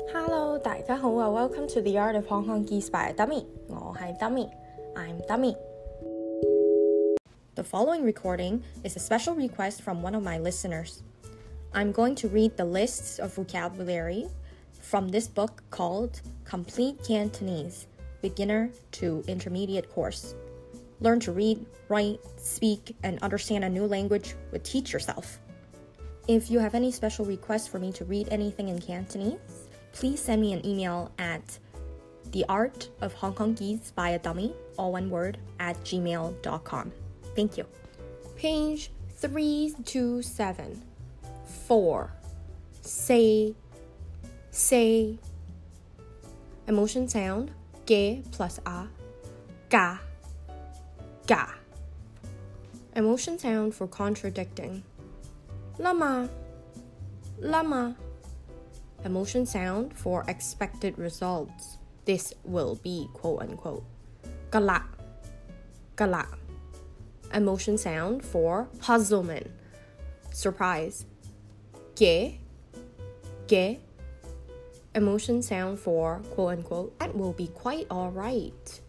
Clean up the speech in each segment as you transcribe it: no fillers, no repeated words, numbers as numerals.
Hello， 大家好啊 ！Welcome to the Art of Hong Kong Geese by Dummy。我係 Dummy，I'm Dummy。The following recording is a special request from one of my listeners. I'm going to read the lists of vocabulary from this book called Complete Cantonese, Beginner to Intermediate Course. Learn to read, write, speak, and understand a new language with Teach Yourself. If you have any special requests for me to read anything in Cantonese, please send me an email at theartofhongkongese by a dummy, all one word, @gmail.com. Thank you. Page 327. 4. Say. Emotion sound, ge plus a. Ga. Emotion sound for contradicting. Lama. Emotion sound for expected results. This will be quote-unquote. Gala. Emotion sound for puzzlement. Surprise. Ge. Emotion sound for quote-unquote. That will be quite alright.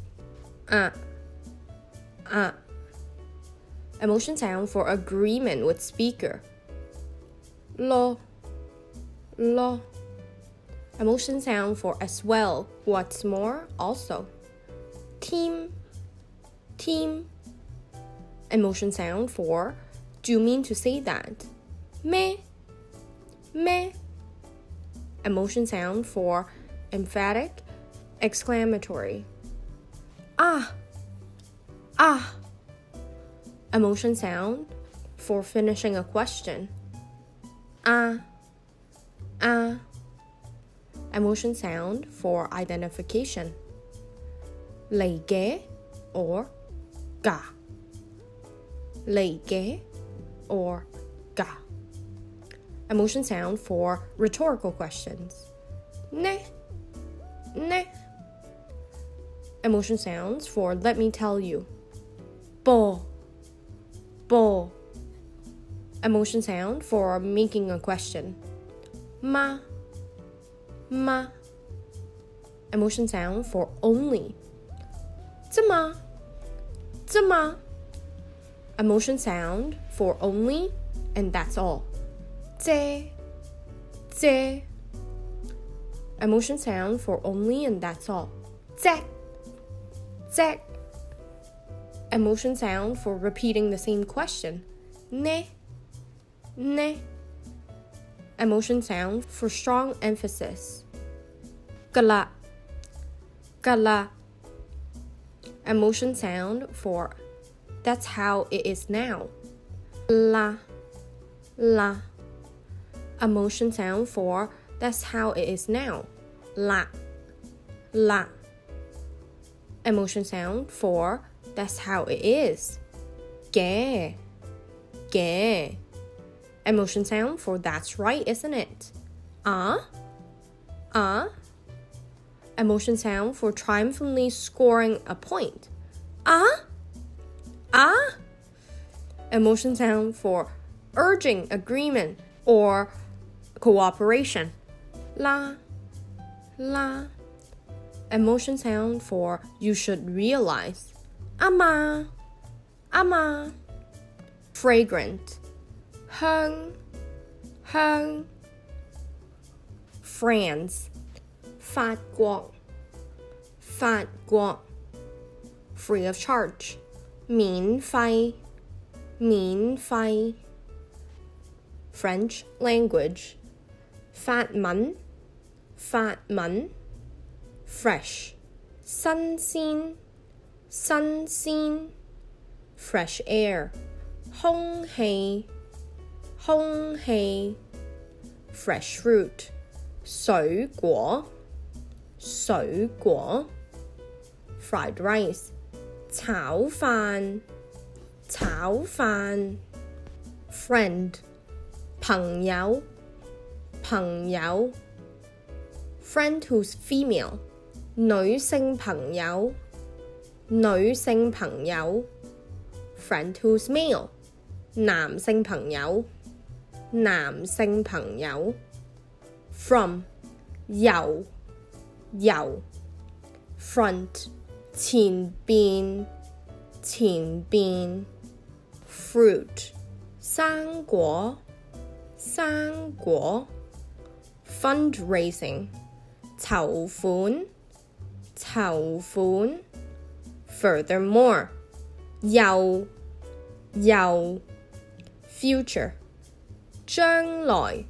Emotion sound for agreement with speaker. Lo. Emotion sound for as well, what's more, also. Team. Emotion sound for do you mean to say that? Me. Emotion sound for emphatic, exclamatory. Ah. Emotion sound for finishing a question. Emotion sound for identification. Lei ge or ga. Lei ge or ga. Emotion sound for rhetorical questions. Ne. Emotion sounds for let me tell you. Bo. Emotion sound for making a question. Ma. Emotion sound for only. Zima. Emotion sound for only and that's all. Zhe. Emotion sound for only and that's all. Zek. Emotion sound for repeating the same question. Ne. Emotion sound for strong emphasis. Gala. Emotion sound for that's how it is now. La. Emotion sound for that's how it is now. La. Emotion sound for that's how it is. Ge. Emotion sound for that's right, isn't it? Emotion sound for triumphantly scoring a point. Emotion sound for urging agreement or cooperation. La. Emotion sound for you should realize. Ama. Fragrant. Hung. France. 法國 Free of charge. 免費 French language. 法文 Fresh. 新鮮 Fresh air. 空氣 Fresh fruit. 水果 Fried rice. 炒飯 Friend. 朋友 Friend who's female. 女性朋友 Friend who's male. 男性朋友 From. 由 front 前邊 fruit 生果 fundraising 籌款 furthermore 又 future 將來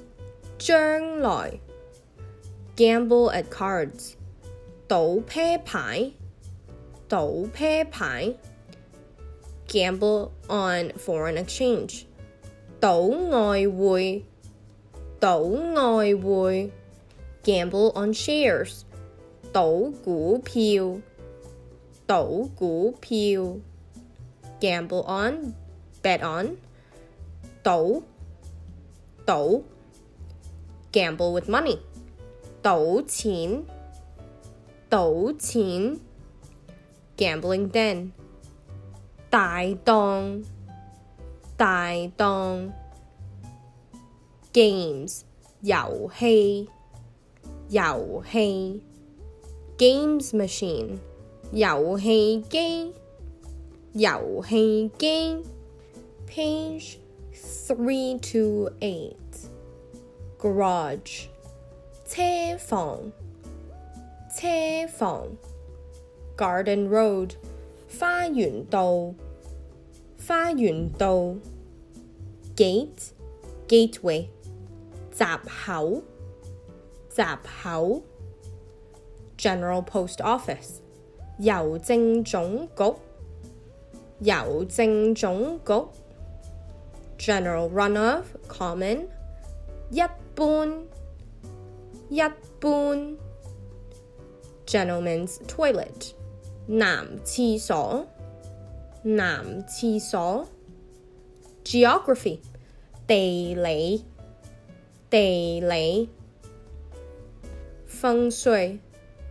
gamble at cards 賭啤牌 gamble on foreign exchange 賭外匯 gamble on shares 賭股票 gamble on bet on 賭 gamble with money 賭錢 gambling den 大檔 games 遊戲 games machine 遊戲機 page 328 garage 車房 garden road 花園道 gate gateway 閘口 general post office 郵政總局 general runoff common 一般 gentleman's toilet 男廁所 geography 地理 風水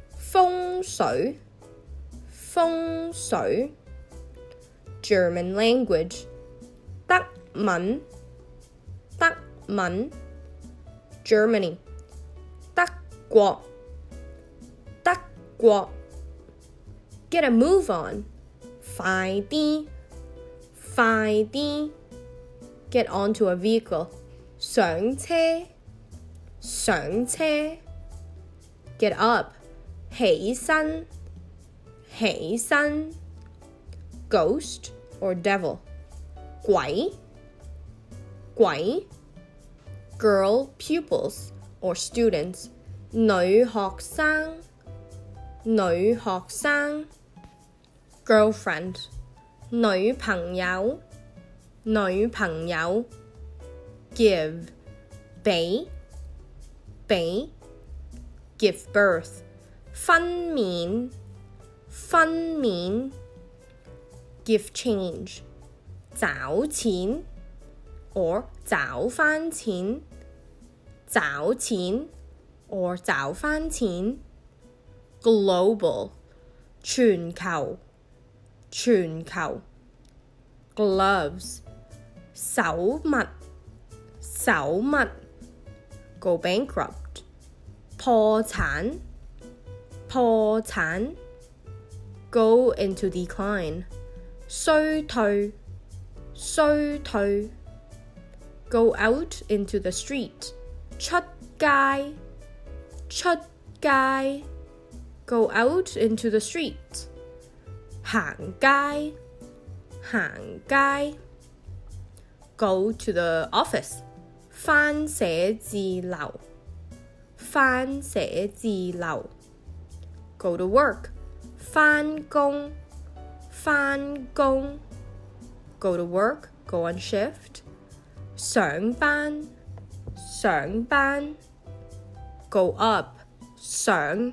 German language 德文 Germany 德國 get a move on 快啲 get onto a vehicle 上車 get up 起身 ghost or devil 鬼 girl pupils or students 女學生 girlfriend 女朋友 give 俾 give birth 分娩 give change 找錢 or 找返錢 global 全球 gloves 手襪 go bankrupt 破產 go into decline 衰退 go out into the street 出街 go out into the street 行街 go to the office 返寫字樓 go to work 返工 go to work go on shift 上班 go up 上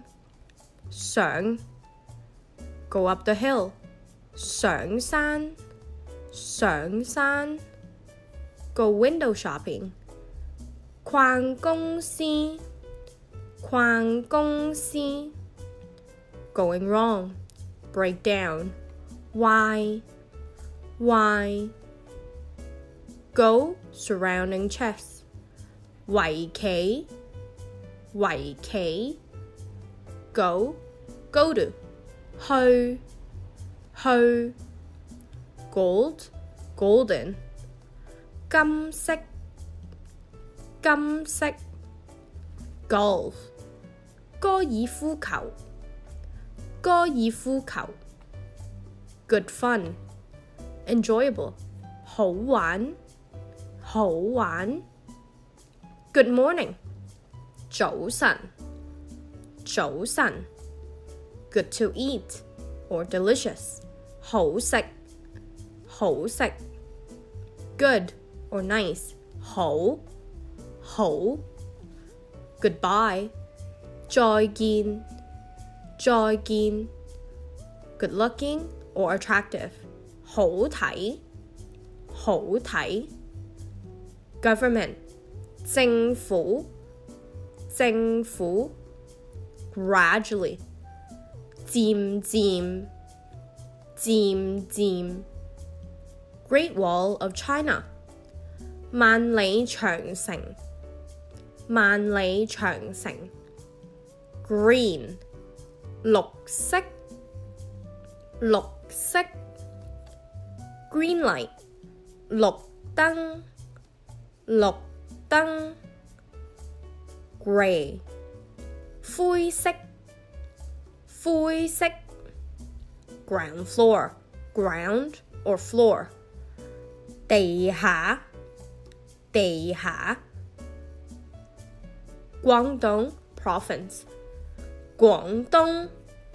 go up the hill 上山 go window shopping 逛公司 going wrong break down why go surrounding chess 圍棋圍棋 go to 去 gold golden 金色 golf 高爾夫球 good fun enjoyable 好玩 good morning 早晨 good to eat or delicious 好食 good or nice 好 goodbye 再見 good looking or attractive 好睇 government 政府 gradually 漸漸 Great Wall of China 萬里長城 green 綠色 green light 綠燈 gray 灰色 ground floor ground or floor 地下 廣東 province 廣東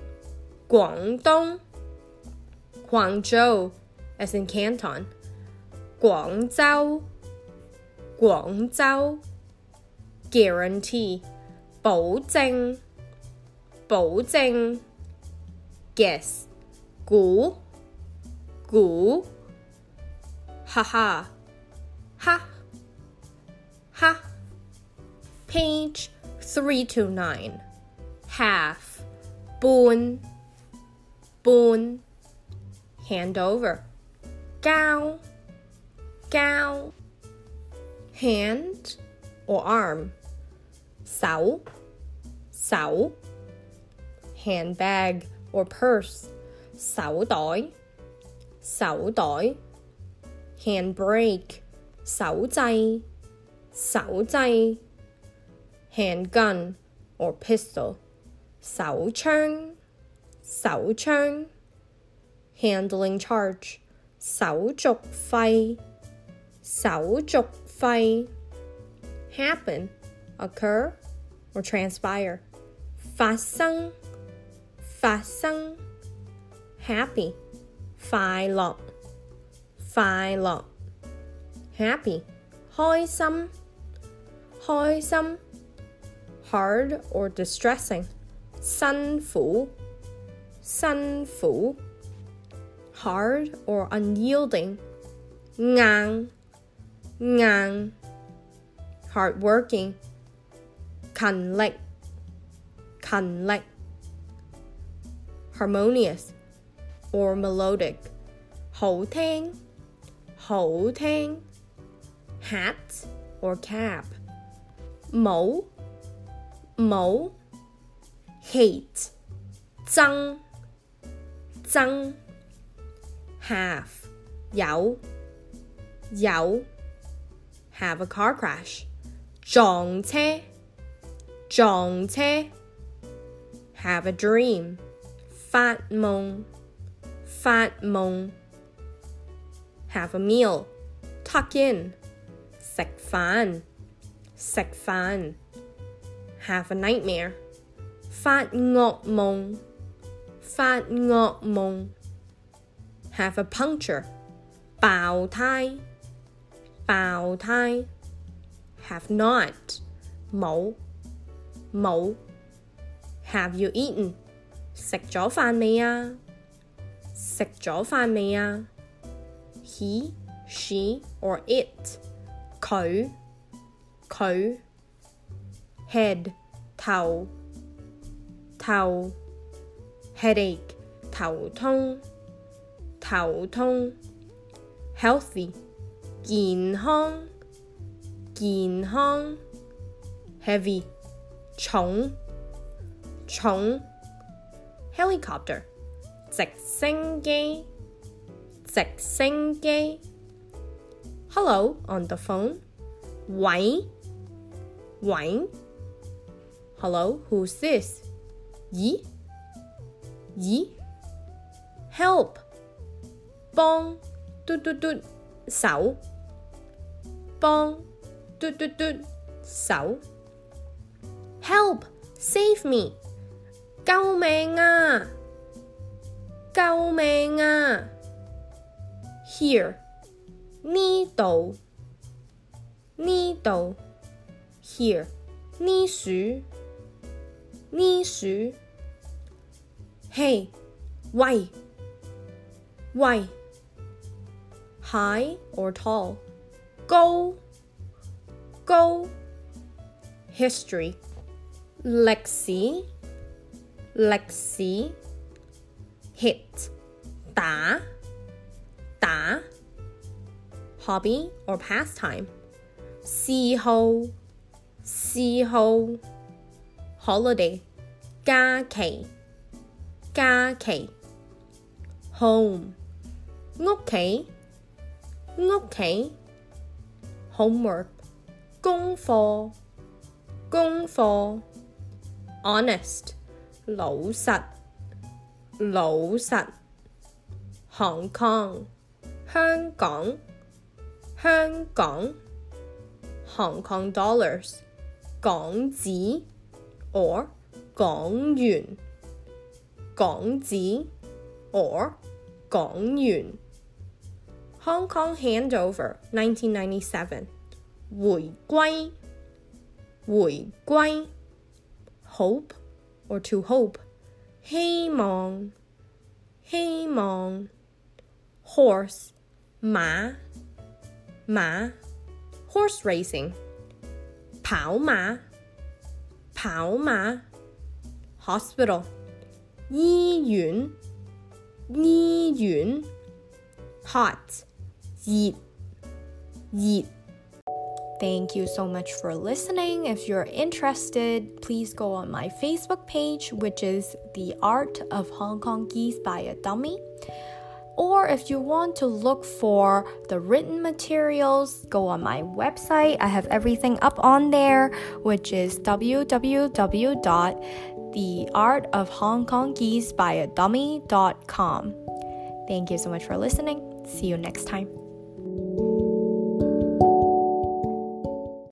Guangzhou as in Canton 廣州 guarantee 保證 guess 估 哈 page 329 half 半 hand over 交 hand or arm 手 handbag or purse 手袋 handbrake 手掣 handgun or pistol 手槍 handling charge 手續費 happen occur or transpire 發生 happy 快樂 happy 開心 hard or distressing 辛苦 hard or unyielding 硬 hardworking 勤力 harmonious or melodic 好聽 hat or cap 冇 hate 憎 have 有 have a car crash 撞車 have a dream 發夢 have a meal tuck in 食飯 have a nightmare 發惡夢 have a puncture 爆胎 have not 冇 have you eaten 食咗飯未啊 he she or it 佢 head 頭 headache 頭痛 healthy 健康 heavy 重 helicopter 直升機 Hello on the phone 喂 Hello, who's this? 咦 Help 幫嘟嘟嘟手幫嘟嘟嘟手 Help save me 救命啊 Here 呢度 Here 呢樹 Hey 喂 High or tall 高 History 歷史 Hit 打 Hobby or pastime 嗜好 Holiday 假期 Home 屋企 Homework 功課 Honest 老實 Hong Kong 香港 Hong Kong dollars 港紙 or 港元 or 港元 Hong Kong handover 1997 回歸 Hope or to hope 希望 Horse 馬 Horse racing 跑馬 Hospital 醫院 Hot 熱 Thank you so much for listening. If you're interested, please go on my Facebook page, which is The Art of Hong Kong Geese by a Dummy. Or if you want to look for the written materials, go on my website. I have everything up on there, which is www.theartofhongkonggeesebyadummy.com. Thank you so much for listening. See you next time.